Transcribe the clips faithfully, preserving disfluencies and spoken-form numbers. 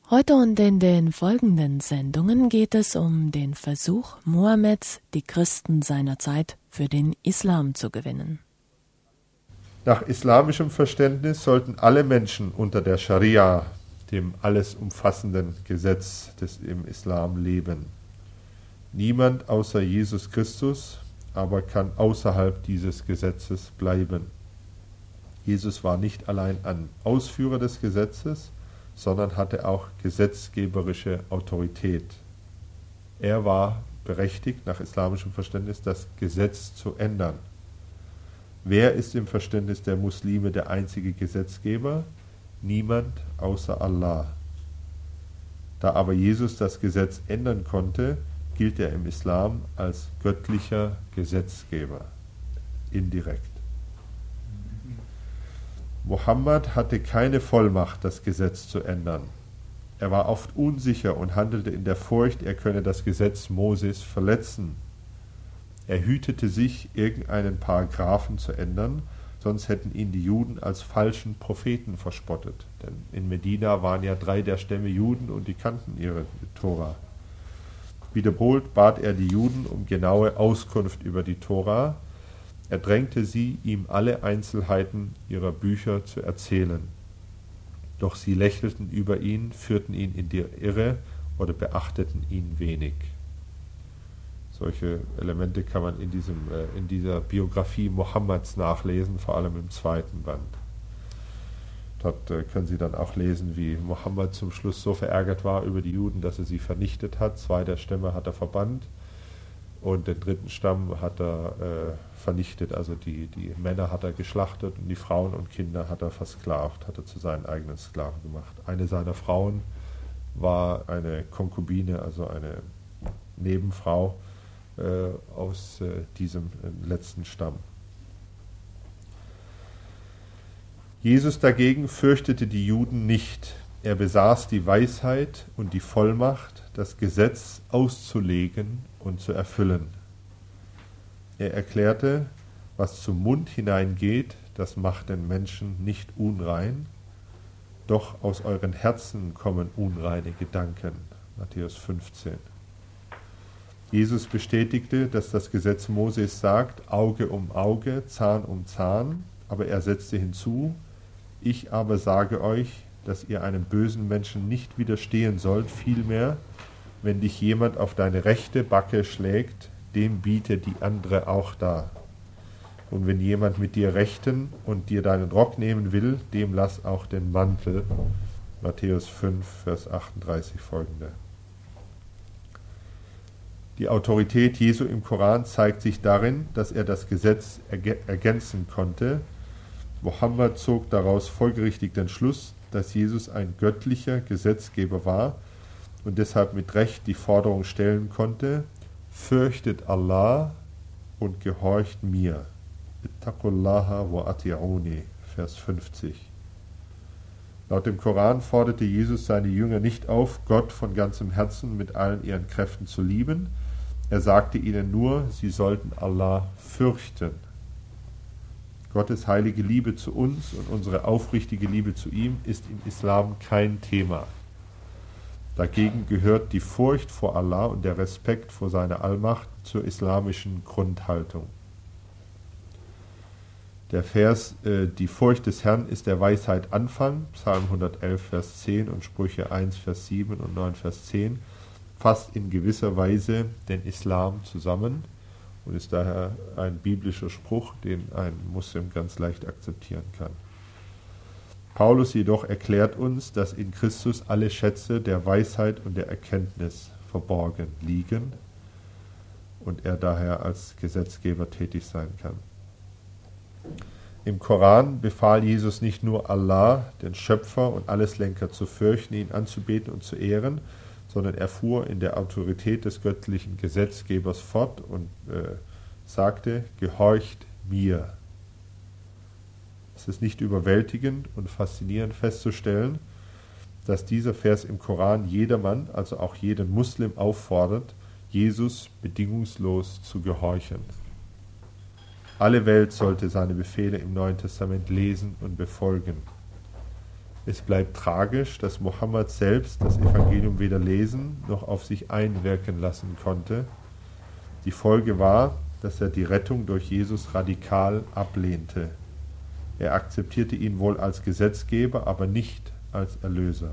Heute und in den folgenden Sendungen geht es um den Versuch Mohammeds, die Christen seiner Zeit für den Islam zu gewinnen. Nach islamischem Verständnis sollten alle Menschen unter der Scharia, dem alles umfassenden Gesetz des im Islam, leben. Niemand außer Jesus Christus aber kann außerhalb dieses Gesetzes bleiben. Jesus war nicht allein ein Ausführer des Gesetzes, sondern hatte auch gesetzgeberische Autorität. Er war berechtigt, nach islamischem Verständnis, das Gesetz zu ändern. Wer ist im Verständnis der Muslime der einzige Gesetzgeber? Niemand außer Allah. Da aber Jesus das Gesetz ändern konnte, gilt er im Islam als göttlicher Gesetzgeber, indirekt. Mohammed hatte keine Vollmacht, das Gesetz zu ändern. Er war oft unsicher und handelte in der Furcht, er könne das Gesetz Moses verletzen. Er hütete sich, irgendeinen Paragraphen zu ändern, sonst hätten ihn die Juden als falschen Propheten verspottet. Denn in Medina waren ja drei der Stämme Juden und die kannten ihre Tora. Wiederholt bat er die Juden um genaue Auskunft über die Tora. Er drängte sie, ihm alle Einzelheiten ihrer Bücher zu erzählen. Doch sie lächelten über ihn, führten ihn in die Irre oder beachteten ihn wenig. Solche Elemente kann man in, diesem, äh, in dieser Biografie Mohammeds nachlesen, vor allem im zweiten Band. Dort äh, können Sie dann auch lesen, wie Mohammed zum Schluss so verärgert war über die Juden, dass er sie vernichtet hat. Zwei der Stämme hat er verbannt und den dritten Stamm hat er äh, vernichtet. Also die, die Männer hat er geschlachtet und die Frauen und Kinder hat er versklavt, hat er zu seinen eigenen Sklaven gemacht. Eine seiner Frauen war eine Konkubine, also eine Nebenfrau äh, aus äh, diesem äh, letzten Stamm. Jesus dagegen fürchtete die Juden nicht. Er besaß die Weisheit und die Vollmacht, das Gesetz auszulegen und zu erfüllen. Er erklärte, was zum Mund hineingeht, das macht den Menschen nicht unrein, doch aus euren Herzen kommen unreine Gedanken. Matthäus fünfzehn. Jesus bestätigte, dass das Gesetz Moses sagt, Auge um Auge, Zahn um Zahn, aber er setzte hinzu, ich aber sage euch, dass ihr einem bösen Menschen nicht widerstehen sollt, vielmehr, wenn dich jemand auf deine rechte Backe schlägt, dem biete die andere auch dar. Und wenn jemand mit dir rechten und dir deinen Rock nehmen will, dem lass auch den Mantel. Matthäus fünf, Vers achtunddreißig folgende. Die Autorität Jesu im Koran zeigt sich darin, dass er das Gesetz erg- ergänzen konnte. Mohammed zog daraus folgerichtig den Schluss, dass Jesus ein göttlicher Gesetzgeber war und deshalb mit Recht die Forderung stellen konnte, fürchtet Allah und gehorcht mir. Ittaqullaha wa ati'uni, Vers fünfzig. Laut dem Koran forderte Jesus seine Jünger nicht auf, Gott von ganzem Herzen mit allen ihren Kräften zu lieben. Er sagte ihnen nur, sie sollten Allah fürchten. Gottes heilige Liebe zu uns und unsere aufrichtige Liebe zu ihm ist im Islam kein Thema. Dagegen gehört die Furcht vor Allah und der Respekt vor seiner Allmacht zur islamischen Grundhaltung. Der Vers, äh, die Furcht des Herrn ist der Weisheit Anfang, Psalm hundertelf, Vers zehn und Sprüche eins, Vers sieben und neun, Vers zehn, fasst in gewisser Weise den Islam zusammen und ist daher ein biblischer Spruch, den ein Muslim ganz leicht akzeptieren kann. Paulus jedoch erklärt uns, dass in Christus alle Schätze der Weisheit und der Erkenntnis verborgen liegen und er daher als Gesetzgeber tätig sein kann. Im Koran befahl Jesus nicht nur Allah, den Schöpfer und Alleslenker zu fürchten, ihn anzubeten und zu ehren, sondern er fuhr in der Autorität des göttlichen Gesetzgebers fort und äh, sagte, gehorcht mir. Es ist nicht überwältigend und faszinierend festzustellen, dass dieser Vers im Koran jedermann, also auch jeden Muslim auffordert, Jesus bedingungslos zu gehorchen. Alle Welt sollte seine Befehle im Neuen Testament lesen und befolgen. Es bleibt tragisch, dass Mohammed selbst das Evangelium weder lesen noch auf sich einwirken lassen konnte. Die Folge war, dass er die Rettung durch Jesus radikal ablehnte. Er akzeptierte ihn wohl als Gesetzgeber, aber nicht als Erlöser.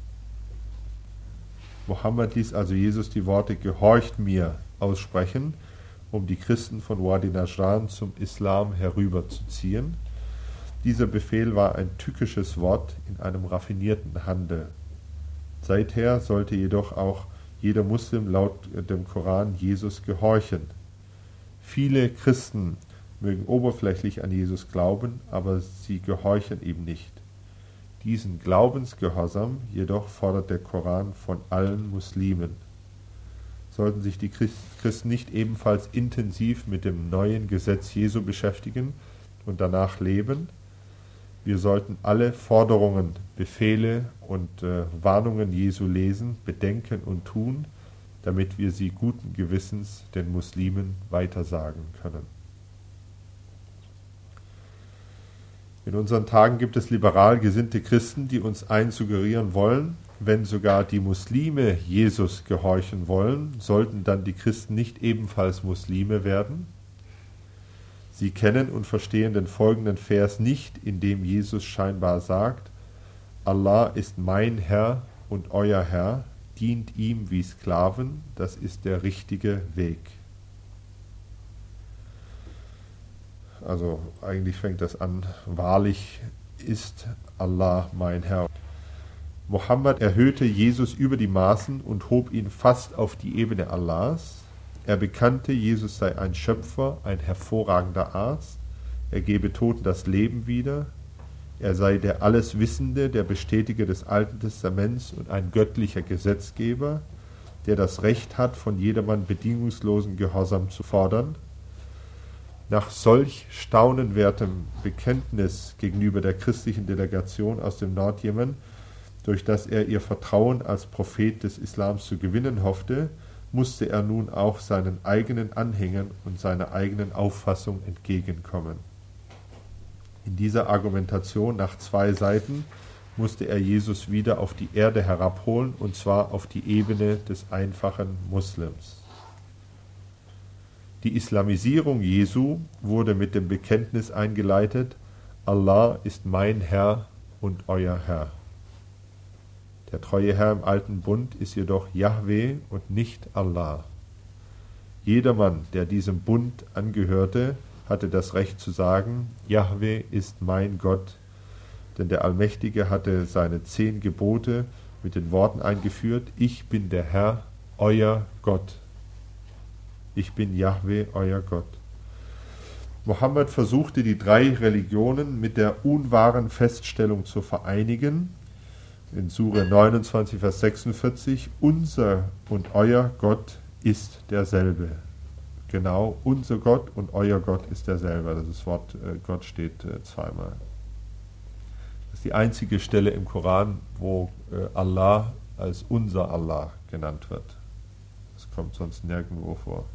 Mohammed ließ also Jesus die Worte "Gehorcht mir" aussprechen, um die Christen von Wadi Najran zum Islam herüberzuziehen. Dieser Befehl war ein tückisches Wort in einem raffinierten Handel. Seither sollte jedoch auch jeder Muslim laut dem Koran Jesus gehorchen. Viele Christen mögen oberflächlich an Jesus glauben, aber sie gehorchen ihm nicht. Diesen Glaubensgehorsam jedoch fordert der Koran von allen Muslimen. Sollten sich die Christen nicht ebenfalls intensiv mit dem neuen Gesetz Jesu beschäftigen und danach leben? Wir sollten alle Forderungen, Befehle und äh, Warnungen Jesu lesen, bedenken und tun, damit wir sie guten Gewissens den Muslimen weitersagen können. In unseren Tagen gibt es liberal gesinnte Christen, die uns einsuggerieren wollen, wenn sogar die Muslime Jesus gehorchen wollen, sollten dann die Christen nicht ebenfalls Muslime werden? Sie kennen und verstehen den folgenden Vers nicht, in dem Jesus scheinbar sagt: Allah ist mein Herr und euer Herr, dient ihm wie Sklaven, das ist der richtige Weg. Also eigentlich fängt das an: Wahrlich ist Allah mein Herr. Mohammed erhöhte Jesus über die Maßen und hob ihn fast auf die Ebene Allahs. Er bekannte, Jesus sei ein Schöpfer, ein hervorragender Arzt, er gebe Toten das Leben wieder, er sei der Alleswissende, der Bestätiger des Alten Testaments und ein göttlicher Gesetzgeber, der das Recht hat, von jedermann bedingungslosen Gehorsam zu fordern. Nach solch staunenswertem Bekenntnis gegenüber der christlichen Delegation aus dem Nordjemen, durch das er ihr Vertrauen als Prophet des Islams zu gewinnen hoffte, musste er nun auch seinen eigenen Anhängern und seiner eigenen Auffassung entgegenkommen. In dieser Argumentation nach zwei Seiten musste er Jesus wieder auf die Erde herabholen, und zwar auf die Ebene des einfachen Muslims. Die Islamisierung Jesu wurde mit dem Bekenntnis eingeleitet: Allah ist mein Herr und euer Herr. Der treue Herr im alten Bund ist jedoch Jahwe und nicht Allah. Jedermann, der diesem Bund angehörte, hatte das Recht zu sagen: Jahwe ist mein Gott, denn der Allmächtige hatte seine zehn Gebote mit den Worten eingeführt: Ich bin der Herr, euer Gott. Ich bin Jahwe, euer Gott. Mohammed versuchte, die drei Religionen mit der unwahren Feststellung zu vereinigen. In Sure neunundzwanzig, Vers sechsundvierzig: Unser und euer Gott ist derselbe. Genau, unser Gott und euer Gott ist derselbe. Das Wort äh, Gott steht äh, zweimal. Das ist die einzige Stelle im Koran, wo äh, Allah als unser Allah genannt wird. Das kommt sonst nirgendwo vor.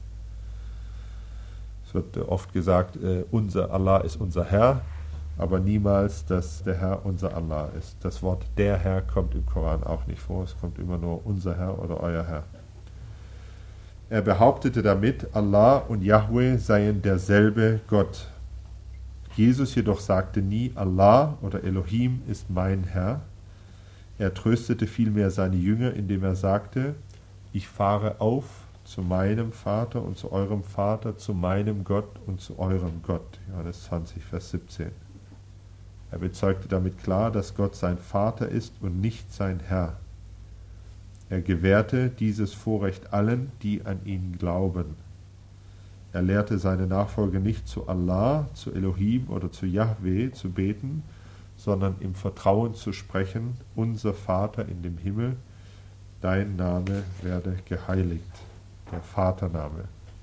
Es wird äh, oft gesagt, äh, unser Allah ist unser Herr, aber niemals, dass der Herr unser Allah ist. Das Wort der Herr kommt im Koran auch nicht vor, es kommt immer nur unser Herr oder euer Herr. Er behauptete damit, Allah und Jahwe seien derselbe Gott. Jesus jedoch sagte nie, Allah oder Elohim ist mein Herr. Er tröstete vielmehr seine Jünger, indem er sagte: Ich fahre auf zu meinem Vater und zu eurem Vater, zu meinem Gott und zu eurem Gott. Johannes zwanzig, Vers siebzehn. Er bezeugte damit klar, dass Gott sein Vater ist und nicht sein Herr. Er gewährte dieses Vorrecht allen, die an ihn glauben. Er lehrte seine Nachfolger nicht zu Allah, zu Elohim oder zu Jahwe zu beten, sondern im Vertrauen zu sprechen: Unser Vater in dem Himmel, dein Name werde geheiligt. Der Vatername.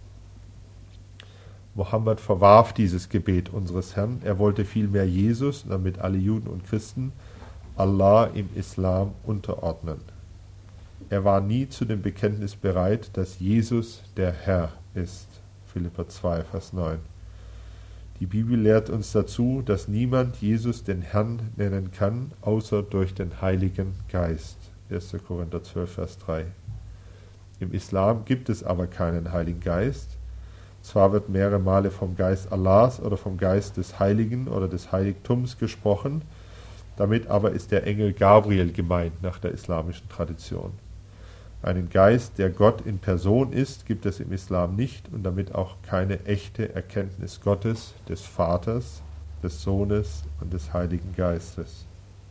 Mohammed verwarf dieses Gebet unseres Herrn. Er wollte vielmehr Jesus, damit alle Juden und Christen, Allah im Islam unterordnen. Er war nie zu dem Bekenntnis bereit, dass Jesus der Herr ist. Philipper zwei, Vers neun. Die Bibel lehrt uns dazu, dass niemand Jesus den Herrn nennen kann, außer durch den Heiligen Geist. erster Korinther zwölf, Vers drei. Im Islam gibt es aber keinen Heiligen Geist. Zwar wird mehrere Male vom Geist Allahs oder vom Geist des Heiligen oder des Heiligtums gesprochen, damit aber ist der Engel Gabriel gemeint nach der islamischen Tradition. Einen Geist, der Gott in Person ist, gibt es im Islam nicht und damit auch keine echte Erkenntnis Gottes, des Vaters, des Sohnes und des Heiligen Geistes.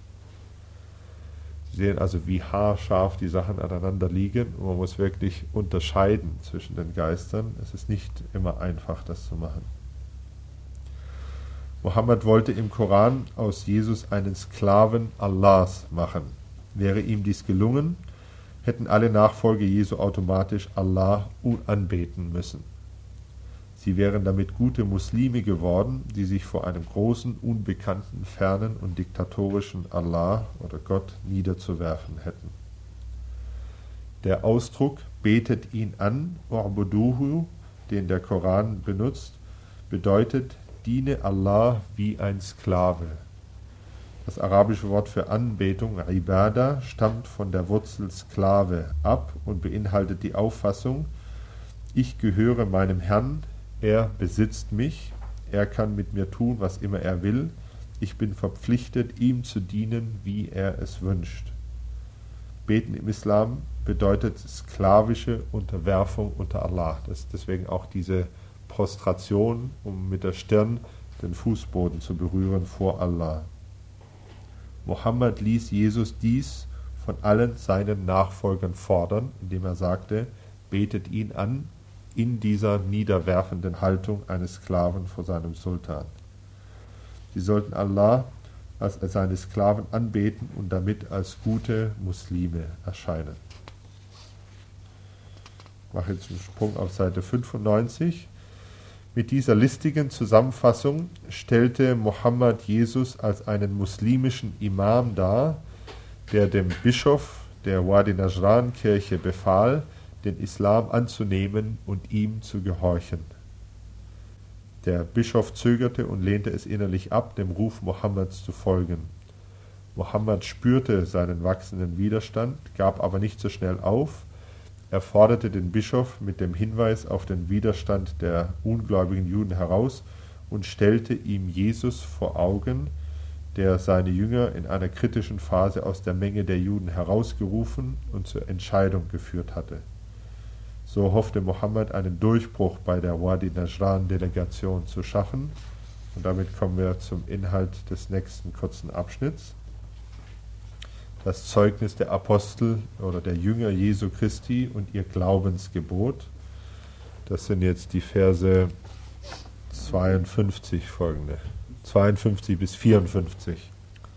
Sie sehen also, wie haarscharf die Sachen aneinander liegen und man muss wirklich unterscheiden zwischen den Geistern. Es ist nicht immer einfach, das zu machen. Mohammed wollte im Koran aus Jesus einen Sklaven Allahs machen. Wäre ihm dies gelungen, hätten alle Nachfolger Jesu automatisch Allah anbeten müssen. Sie wären damit gute Muslime geworden, die sich vor einem großen, unbekannten, fernen und diktatorischen Allah oder Gott niederzuwerfen hätten. Der Ausdruck betet ihn an, U'buduhu, den der Koran benutzt, bedeutet diene Allah wie ein Sklave. Das arabische Wort für Anbetung, Ibadah, stammt von der Wurzel Sklave ab und beinhaltet die Auffassung, ich gehöre meinem Herrn, er besitzt mich, er kann mit mir tun, was immer er will, ich bin verpflichtet, ihm zu dienen, wie er es wünscht. Beten im Islam bedeutet sklavische Unterwerfung unter Allah. Das ist deswegen auch diese Prostration, um mit der Stirn den Fußboden zu berühren vor Allah. Mohammed ließ Jesus dies von allen seinen Nachfolgern fordern, indem er sagte, betet ihn an, in dieser niederwerfenden Haltung eines Sklaven vor seinem Sultan. Sie sollten Allah als seine Sklaven anbeten und damit als gute Muslime erscheinen. Ich mache jetzt einen Sprung auf Seite fünfundneunzig. Mit dieser listigen Zusammenfassung stellte Mohammed Jesus als einen muslimischen Imam dar, der dem Bischof der Wadi Najran-Kirche befahl, den Islam anzunehmen und ihm zu gehorchen. Der Bischof zögerte und lehnte es innerlich ab, dem Ruf Mohammeds zu folgen. Mohammed spürte seinen wachsenden Widerstand, gab aber nicht so schnell auf. Er forderte den Bischof mit dem Hinweis auf den Widerstand der ungläubigen Juden heraus und stellte ihm Jesus vor Augen, der seine Jünger in einer kritischen Phase aus der Menge der Juden herausgerufen und zur Entscheidung geführt hatte. So hoffte Mohammed, einen Durchbruch bei der Wadi Najran-Delegation zu schaffen. Und damit kommen wir zum Inhalt des nächsten kurzen Abschnitts. Das Zeugnis der Apostel oder der Jünger Jesu Christi und ihr Glaubensgebot. Das sind jetzt die Verse zweiundfünfzig folgende. zweiundfünfzig bis vierundfünfzig.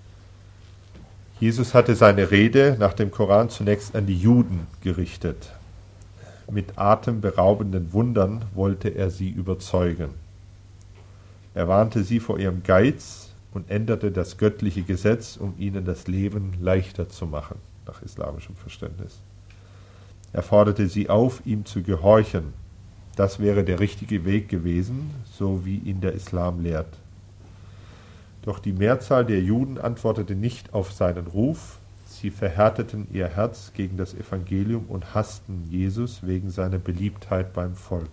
Jesus hatte seine Rede nach dem Koran zunächst an die Juden gerichtet. Mit atemberaubenden Wundern wollte er sie überzeugen. Er warnte sie vor ihrem Geiz und änderte das göttliche Gesetz, um ihnen das Leben leichter zu machen, nach islamischem Verständnis. Er forderte sie auf, ihm zu gehorchen. Das wäre der richtige Weg gewesen, so wie ihn der Islam lehrt. Doch die Mehrzahl der Juden antwortete nicht auf seinen Ruf. Sie verhärteten ihr Herz gegen das Evangelium und hassten Jesus wegen seiner Beliebtheit beim Volk.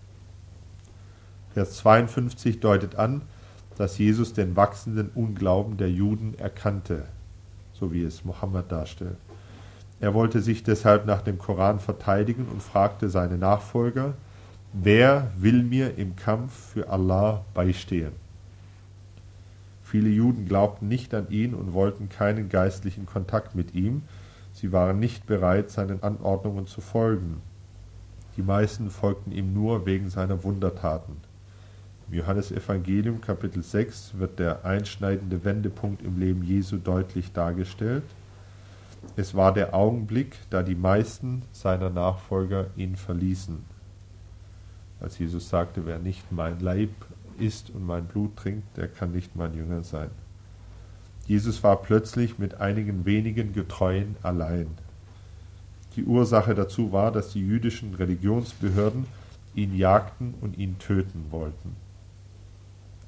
Vers zweiundfünfzig deutet an, dass Jesus den wachsenden Unglauben der Juden erkannte, so wie es Mohammed darstellt. Er wollte sich deshalb nach dem Koran verteidigen und fragte seine Nachfolger, wer will mir im Kampf für Allah beistehen? Viele Juden glaubten nicht an ihn und wollten keinen geistlichen Kontakt mit ihm. Sie waren nicht bereit, seinen Anordnungen zu folgen. Die meisten folgten ihm nur wegen seiner Wundertaten. Im Johannesevangelium Kapitel sechs wird der einschneidende Wendepunkt im Leben Jesu deutlich dargestellt. Es war der Augenblick, da die meisten seiner Nachfolger ihn verließen. Als Jesus sagte, wer nicht mein Leib isst und mein Blut trinkt, der kann nicht mein Jünger sein. Jesus war plötzlich mit einigen wenigen Getreuen allein. Die Ursache dazu war, dass die jüdischen Religionsbehörden ihn jagten und ihn töten wollten.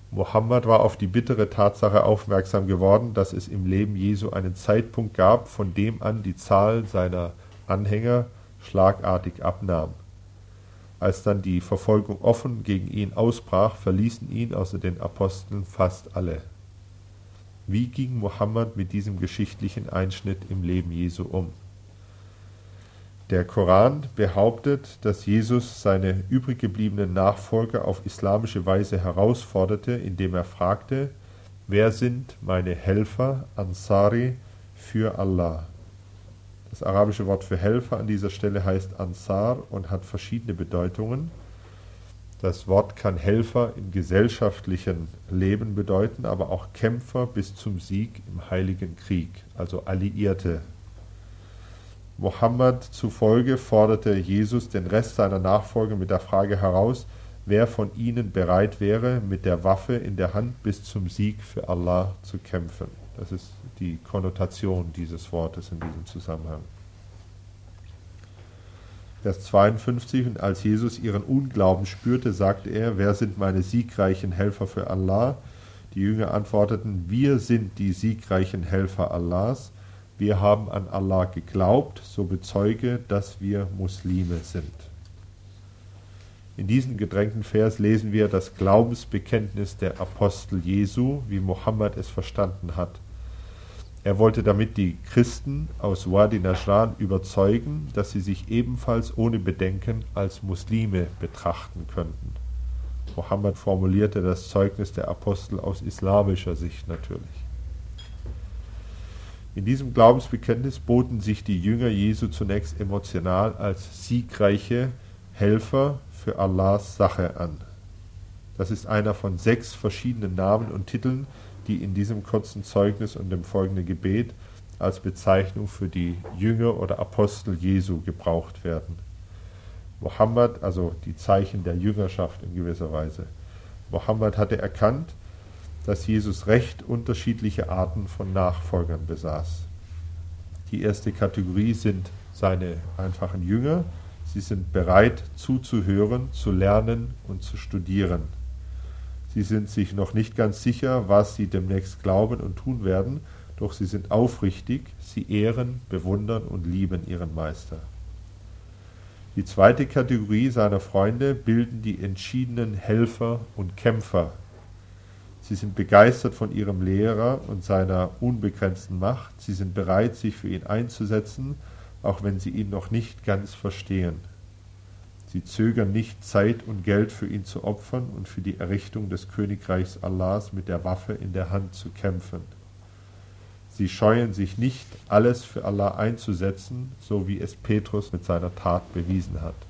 Mohammed war auf die bittere Tatsache aufmerksam geworden, dass es im Leben Jesu einen Zeitpunkt gab, von dem an die Zahl seiner Anhänger schlagartig abnahm. Als dann die Verfolgung offen gegen ihn ausbrach, verließen ihn außer den Aposteln fast alle. Wie ging Mohammed mit diesem geschichtlichen Einschnitt im Leben Jesu um? Der Koran behauptet, dass Jesus seine übrig gebliebenen Nachfolger auf islamische Weise herausforderte, indem er fragte: Wer sind meine Helfer, Ansari, für Allah? Das arabische Wort für Helfer an dieser Stelle heißt Ansar und hat verschiedene Bedeutungen. Das Wort kann Helfer im gesellschaftlichen Leben bedeuten, aber auch Kämpfer bis zum Sieg im Heiligen Krieg, also Alliierte. Mohammed zufolge forderte Jesus den Rest seiner Nachfolger mit der Frage heraus, wer von ihnen bereit wäre, mit der Waffe in der Hand bis zum Sieg für Allah zu kämpfen. Das ist die Konnotation dieses Wortes in diesem Zusammenhang. Vers zweiundfünfzig: Und als Jesus ihren Unglauben spürte, sagte er: Wer sind meine siegreichen Helfer für Allah? Die Jünger antworteten: Wir sind die siegreichen Helfer Allahs. Wir haben an Allah geglaubt, so bezeuge, dass wir Muslime sind. In diesem gedrängten Vers lesen wir das Glaubensbekenntnis der Apostel Jesu, wie Mohammed es verstanden hat. Er wollte damit die Christen aus Wadi Najran überzeugen, dass sie sich ebenfalls ohne Bedenken als Muslime betrachten könnten. Mohammed formulierte das Zeugnis der Apostel aus islamischer Sicht natürlich. In diesem Glaubensbekenntnis boten sich die Jünger Jesu zunächst emotional als siegreiche Helfer für Allahs Sache an. Das ist einer von sechs verschiedenen Namen und Titeln, die in diesem kurzen Zeugnis und dem folgenden Gebet als Bezeichnung für die Jünger oder Apostel Jesu gebraucht werden. Mohammed, also die Zeichen der Jüngerschaft in gewisser Weise. Mohammed hatte erkannt, dass Jesus recht unterschiedliche Arten von Nachfolgern besaß. Die erste Kategorie sind seine einfachen Jünger. Sie sind bereit zuzuhören, zu lernen und zu studieren. Sie sind sich noch nicht ganz sicher, was sie demnächst glauben und tun werden, doch sie sind aufrichtig, sie ehren, bewundern und lieben ihren Meister. Die zweite Kategorie seiner Freunde bilden die entschiedenen Helfer und Kämpfer. Sie sind begeistert von ihrem Lehrer und seiner unbegrenzten Macht. Sie sind bereit, sich für ihn einzusetzen, auch wenn sie ihn noch nicht ganz verstehen. Sie zögern nicht, Zeit und Geld für ihn zu opfern und für die Errichtung des Königreichs Allahs mit der Waffe in der Hand zu kämpfen. Sie scheuen sich nicht, alles für Allah einzusetzen, so wie es Petrus mit seiner Tat bewiesen hat.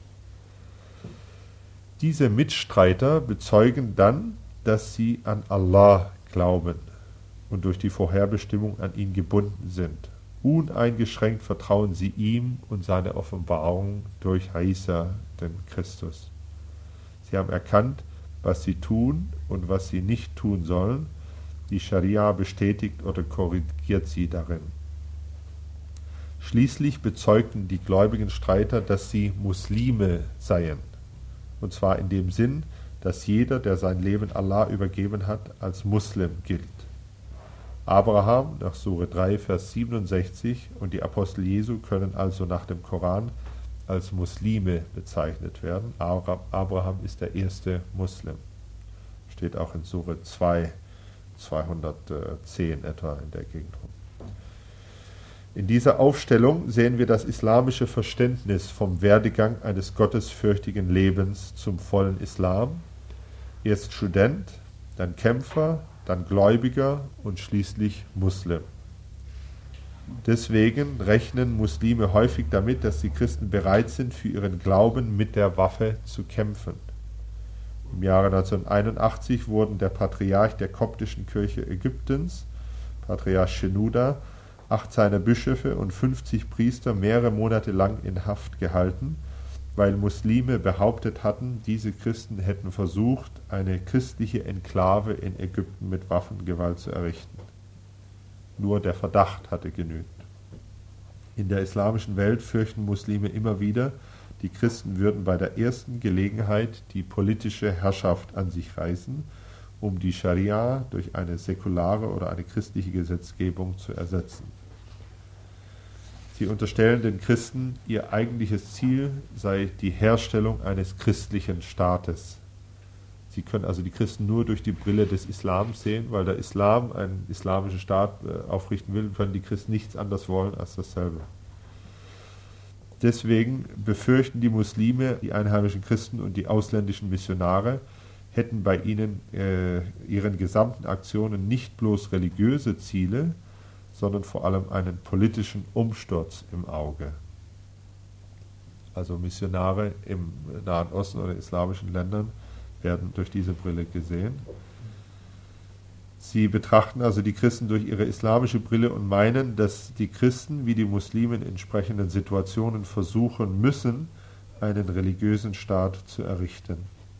Diese Mitstreiter bezeugen dann, dass sie an Allah glauben und durch die Vorherbestimmung an ihn gebunden sind. Uneingeschränkt vertrauen sie ihm und seine Offenbarung durch Isa, den Christus. Sie haben erkannt, was sie tun und was sie nicht tun sollen. Die Scharia bestätigt oder korrigiert sie darin. Schließlich bezeugten die gläubigen Streiter, dass sie Muslime seien. Und zwar in dem Sinn, dass jeder, der sein Leben Allah übergeben hat, als Muslim gilt. Abraham nach Sure drei, Vers siebenundsechzig und die Apostel Jesu können also nach dem Koran als Muslime bezeichnet werden. Abraham ist der erste Muslim. Steht auch in Sure zwei, zweihundertzehn etwa in der Gegend. In dieser Aufstellung sehen wir das islamische Verständnis vom Werdegang eines gottesfürchtigen Lebens zum vollen Islam. Erst Student, dann Kämpfer, dann Gläubiger und schließlich Muslim. Deswegen rechnen Muslime häufig damit, dass die Christen bereit sind, für ihren Glauben mit der Waffe zu kämpfen. Im Jahre neunzehnhunderteinundachtzig wurden der Patriarch der koptischen Kirche Ägyptens, Patriarch Shenouda, acht seiner Bischöfe und fünfzig Priester mehrere Monate lang in Haft gehalten, weil Muslime behauptet hatten, diese Christen hätten versucht, eine christliche Enklave in Ägypten mit Waffengewalt zu errichten. Nur der Verdacht hatte genügt. In der islamischen Welt fürchten Muslime immer wieder, die Christen würden bei der ersten Gelegenheit die politische Herrschaft an sich reißen um die Scharia durch eine säkulare oder eine christliche Gesetzgebung zu ersetzen. Sie unterstellen den Christen, ihr eigentliches Ziel sei die Herstellung eines christlichen Staates. Sie können also die Christen nur durch die Brille des Islams sehen, weil der Islam einen islamischen Staat äh, aufrichten will, können die Christen nichts anderes wollen als dasselbe. Deswegen befürchten die Muslime, die einheimischen Christen und die ausländischen Missionare hätten bei ihnen äh, ihren gesamten Aktionen nicht bloß religiöse Ziele, sondern vor allem einen politischen Umsturz im Auge. Also Missionare im Nahen Osten oder islamischen Ländern werden durch diese Brille gesehen. Sie betrachten also die Christen durch ihre islamische Brille und meinen, dass die Christen wie die Muslime in entsprechenden Situationen versuchen müssen, einen religiösen Staat zu errichten.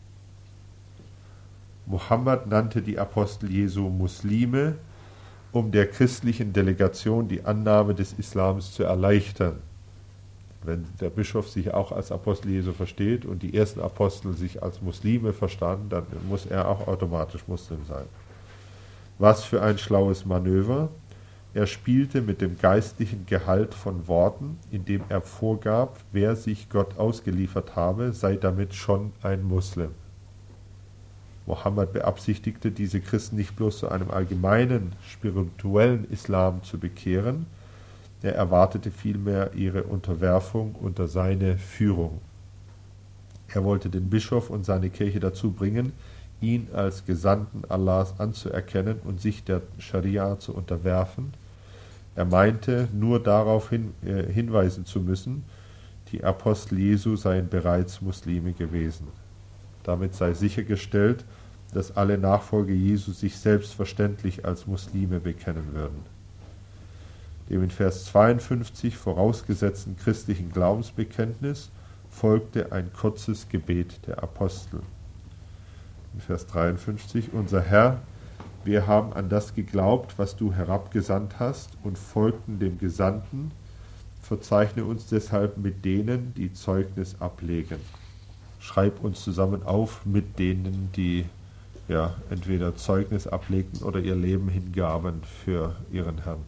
Mohammed nannte die Apostel Jesu Muslime, um der christlichen Delegation die Annahme des Islams zu erleichtern. Wenn der Bischof sich auch als Apostel Jesu versteht und die ersten Apostel sich als Muslime verstanden, dann muss er auch automatisch Muslim sein. Was für ein schlaues Manöver. Er spielte mit dem geistlichen Gehalt von Worten, indem er vorgab, wer sich Gott ausgeliefert habe, sei damit schon ein Muslim. Mohammed beabsichtigte, diese Christen nicht bloß zu einem allgemeinen spirituellen Islam zu bekehren, er erwartete vielmehr ihre Unterwerfung unter seine Führung. Er wollte den Bischof und seine Kirche dazu bringen, ihn als Gesandten Allahs anzuerkennen und sich der Scharia zu unterwerfen. Er meinte, nur darauf hin, äh, hinweisen zu müssen, die Apostel Jesu seien bereits Muslime gewesen. Damit sei sichergestellt, dass alle Nachfolger Jesu sich selbstverständlich als Muslime bekennen würden. Dem in Vers zweiundfünfzig vorausgesetzten christlichen Glaubensbekenntnis folgte ein kurzes Gebet der Apostel. In Vers dreiundfünfzig, unser Herr, wir haben an das geglaubt, was du herabgesandt hast und folgten dem Gesandten, verzeichne uns deshalb mit denen, die Zeugnis ablegen. Schreib uns zusammen auf mit denen, die ja, entweder Zeugnis ablegten oder ihr Leben hingaben für ihren Herrn.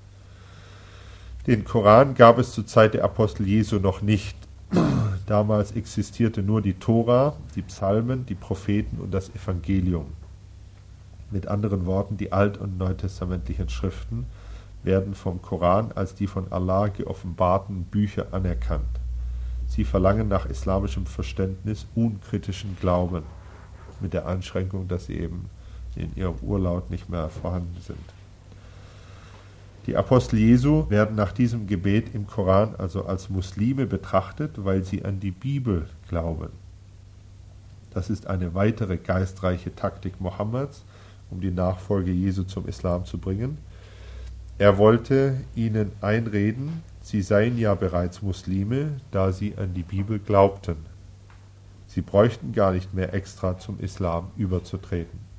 Den Koran gab es zur Zeit der Apostel Jesu noch nicht. Damals existierte nur die Tora, die Psalmen, die Propheten und das Evangelium. Mit anderen Worten, die alt- und neutestamentlichen Schriften werden vom Koran als die von Allah geoffenbarten Bücher anerkannt. Sie verlangen nach islamischem Verständnis unkritischen Glauben, mit der Einschränkung, dass sie eben in ihrem Urlaut nicht mehr vorhanden sind. Die Apostel Jesu werden nach diesem Gebet im Koran also als Muslime betrachtet, weil sie an die Bibel glauben. Das ist eine weitere geistreiche Taktik Mohammeds, um die Nachfolge Jesu zum Islam zu bringen. Er wollte ihnen einreden, sie seien ja bereits Muslime, da sie an die Bibel glaubten. Sie bräuchten gar nicht mehr extra zum Islam überzutreten.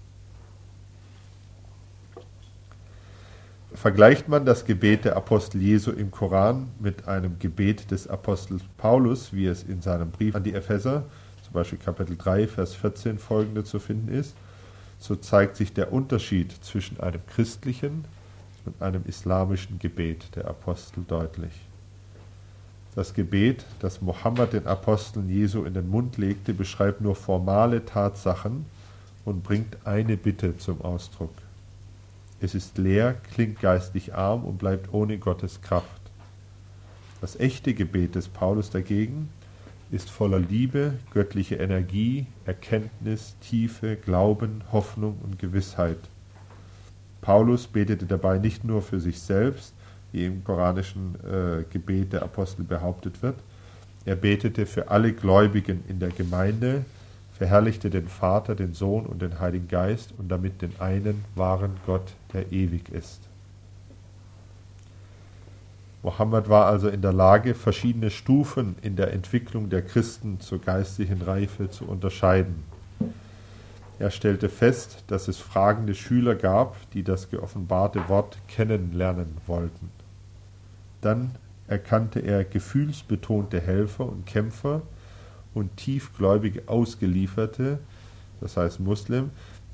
Vergleicht man das Gebet der Apostel Jesu im Koran mit einem Gebet des Apostels Paulus, wie es in seinem Brief an die Epheser, zum Beispiel Kapitel drei, Vers vierzehn folgende zu finden ist, so zeigt sich der Unterschied zwischen einem christlichen und einem islamischen Gebet der Apostel deutlich. Das Gebet, das Mohammed den Aposteln Jesu in den Mund legte, beschreibt nur formale Tatsachen und bringt eine Bitte zum Ausdruck. Es ist leer, klingt geistig arm und bleibt ohne Gottes Kraft. Das echte Gebet des Paulus dagegen ist voller Liebe, göttliche Energie, Erkenntnis, Tiefe, Glauben, Hoffnung und Gewissheit. Paulus betete dabei nicht nur für sich selbst, wie im koranischen äh, Gebet der Apostel behauptet wird. Er betete für alle Gläubigen in der Gemeinde, verherrlichte den Vater, den Sohn und den Heiligen Geist und damit den einen wahren Gott, der ewig ist. Mohammed war also in der Lage, verschiedene Stufen in der Entwicklung der Christen zur geistlichen Reife zu unterscheiden. Er stellte fest, dass es fragende Schüler gab, die das geoffenbarte Wort kennenlernen wollten. Dann erkannte er gefühlsbetonte Helfer und Kämpfer und tiefgläubige Ausgelieferte, das heißt Muslim,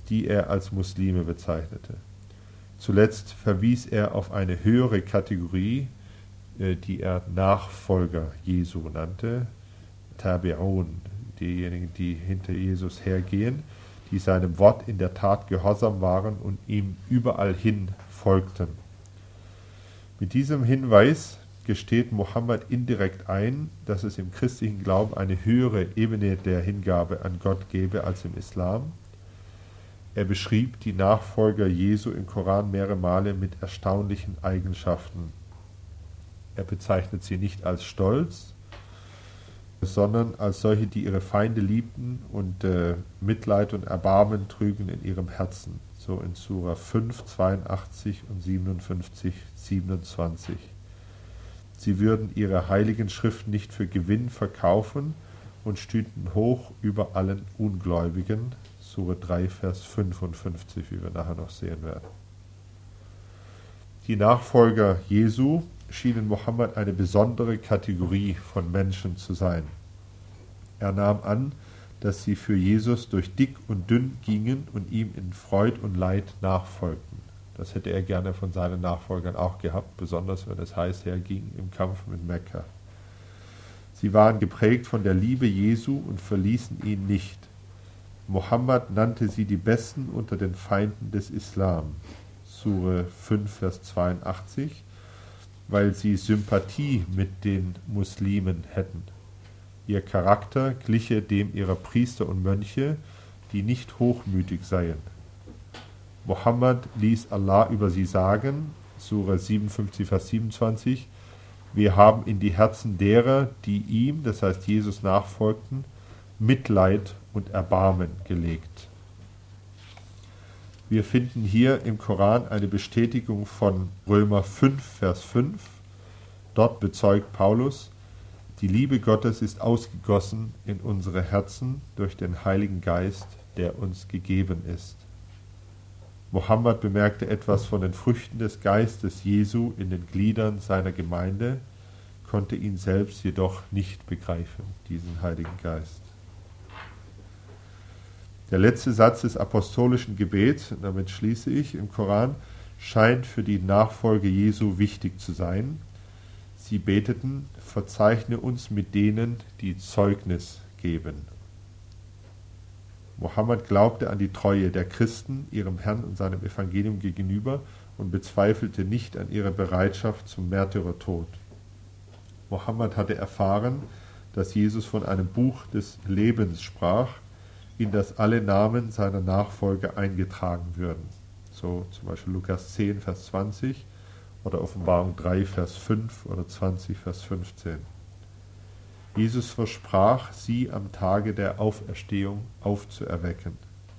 die er als Muslime bezeichnete. Zuletzt verwies er auf eine höhere Kategorie, die er Nachfolger Jesu nannte, Tabi'un, diejenigen, die hinter Jesus hergehen, die seinem Wort in der Tat gehorsam waren und ihm überall hin folgten. Mit diesem Hinweis gesteht Mohammed indirekt ein, dass es im christlichen Glauben eine höhere Ebene der Hingabe an Gott gäbe als im Islam. Er beschrieb die Nachfolger Jesu im Koran mehrere Male mit erstaunlichen Eigenschaften. Er bezeichnet sie nicht als stolz, sondern als solche, die ihre Feinde liebten und äh, Mitleid und Erbarmen trügen in ihrem Herzen. So in Sura fünf, zweiundachtzig und siebenundfünfzig, siebenundzwanzig. Sie würden ihre heiligen Schriften nicht für Gewinn verkaufen und stünden hoch über allen Ungläubigen. Sura drei, Vers fünfundfünfzig, wie wir nachher noch sehen werden. Die Nachfolger Jesu schienen Mohammed eine besondere Kategorie von Menschen zu sein. Er nahm an, dass sie für Jesus durch dick und dünn gingen und ihm in Freud und Leid nachfolgten. Das hätte er gerne von seinen Nachfolgern auch gehabt, besonders wenn es heiß herging im Kampf mit Mekka. Sie waren geprägt von der Liebe Jesu und verließen ihn nicht. Mohammed nannte sie die Besten unter den Feinden des Islam, Sure fünf, Vers zweiundachtzig, weil sie Sympathie mit den Muslimen hätten. Ihr Charakter gliche dem ihrer Priester und Mönche, die nicht hochmütig seien. Mohammed ließ Allah über sie sagen, Sure siebenundfünfzig, Vers siebenundzwanzig, wir haben in die Herzen derer, die ihm, das heißt Jesus, nachfolgten, Mitleid und Erbarmen gelegt. Wir finden hier im Koran eine Bestätigung von Römer fünf, Vers fünf. Dort bezeugt Paulus, die Liebe Gottes ist ausgegossen in unsere Herzen durch den Heiligen Geist, der uns gegeben ist. Mohammed bemerkte etwas von den Früchten des Geistes Jesu in den Gliedern seiner Gemeinde, konnte ihn selbst jedoch nicht begreifen, diesen Heiligen Geist. Der letzte Satz des apostolischen Gebets, damit schließe ich, im Koran, scheint für die Nachfolge Jesu wichtig zu sein. Sie beteten, verzeichne uns mit denen, die Zeugnis geben. Mohammed glaubte an die Treue der Christen, ihrem Herrn und seinem Evangelium gegenüber und bezweifelte nicht an ihrer Bereitschaft zum Märtyrertod. Mohammed hatte erfahren, dass Jesus von einem Buch des Lebens sprach, in das alle Namen seiner Nachfolger eingetragen würden. So zum Beispiel Lukas zehn, Vers zwanzig oder Offenbarung drei, Vers fünf oder zwanzig, Vers fünfzehn. Jesus versprach, sie am Tage der Auferstehung aufzuerwecken.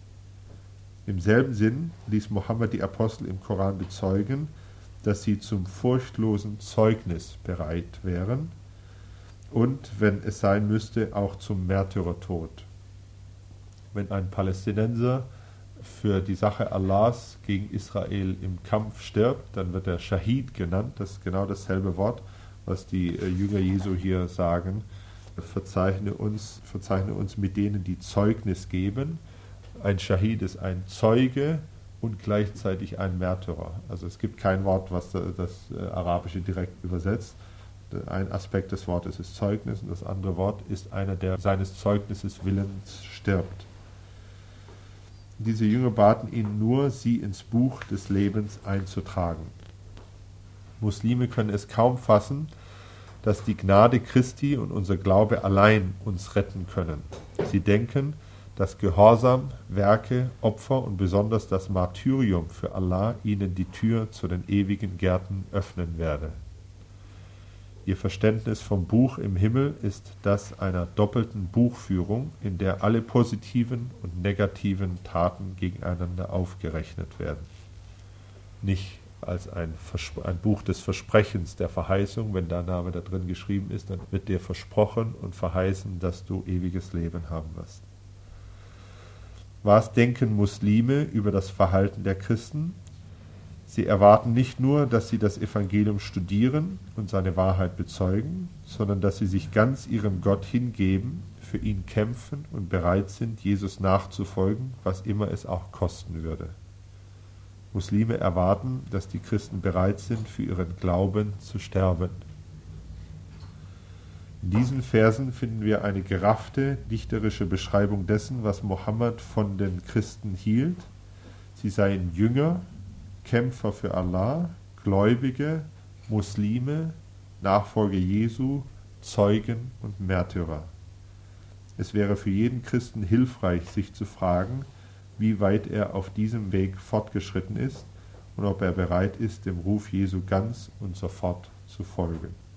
Im selben Sinn ließ Mohammed die Apostel im Koran bezeugen, dass sie zum furchtlosen Zeugnis bereit wären und, wenn es sein müsste, auch zum Märtyrertod. Wenn ein Palästinenser für die Sache Allahs gegen Israel im Kampf stirbt, dann wird er Schahid genannt. Das ist genau dasselbe Wort, was die Jünger Jesu hier sagen. Verzeichne uns, verzeichne uns mit denen, die Zeugnis geben. Ein Schahid ist ein Zeuge und gleichzeitig ein Märtyrer. Also es gibt kein Wort, was das Arabische direkt übersetzt. Ein Aspekt des Wortes ist Zeugnis und das andere Wort ist einer, der seines Zeugnisses willens stirbt. Diese Jünger baten ihn nur, sie ins Buch des Lebens einzutragen. Muslime können es kaum fassen, dass die Gnade Christi und unser Glaube allein uns retten können. Sie denken, dass Gehorsam, Werke, Opfer und besonders das Martyrium für Allah ihnen die Tür zu den ewigen Gärten öffnen werde. Ihr Verständnis vom Buch im Himmel ist das einer doppelten Buchführung, in der alle positiven und negativen Taten gegeneinander aufgerechnet werden. Nicht als ein, ein Buch des Versprechens, der Verheißung, wenn dein Name da drin geschrieben ist, dann wird dir versprochen und verheißen, dass du ewiges Leben haben wirst. Was denken Muslime über das Verhalten der Christen? Sie erwarten nicht nur, dass sie das Evangelium studieren und seine Wahrheit bezeugen, sondern dass sie sich ganz ihrem Gott hingeben, für ihn kämpfen und bereit sind, Jesus nachzufolgen, was immer es auch kosten würde. Muslime erwarten, dass die Christen bereit sind, für ihren Glauben zu sterben. In diesen Versen finden wir eine geraffte, dichterische Beschreibung dessen, was Mohammed von den Christen hielt. Sie seien Jünger, Kämpfer für Allah, Gläubige, Muslime, Nachfolger Jesu, Zeugen und Märtyrer. Es wäre für jeden Christen hilfreich, sich zu fragen, wie weit er auf diesem Weg fortgeschritten ist und ob er bereit ist, dem Ruf Jesu ganz und sofort zu folgen.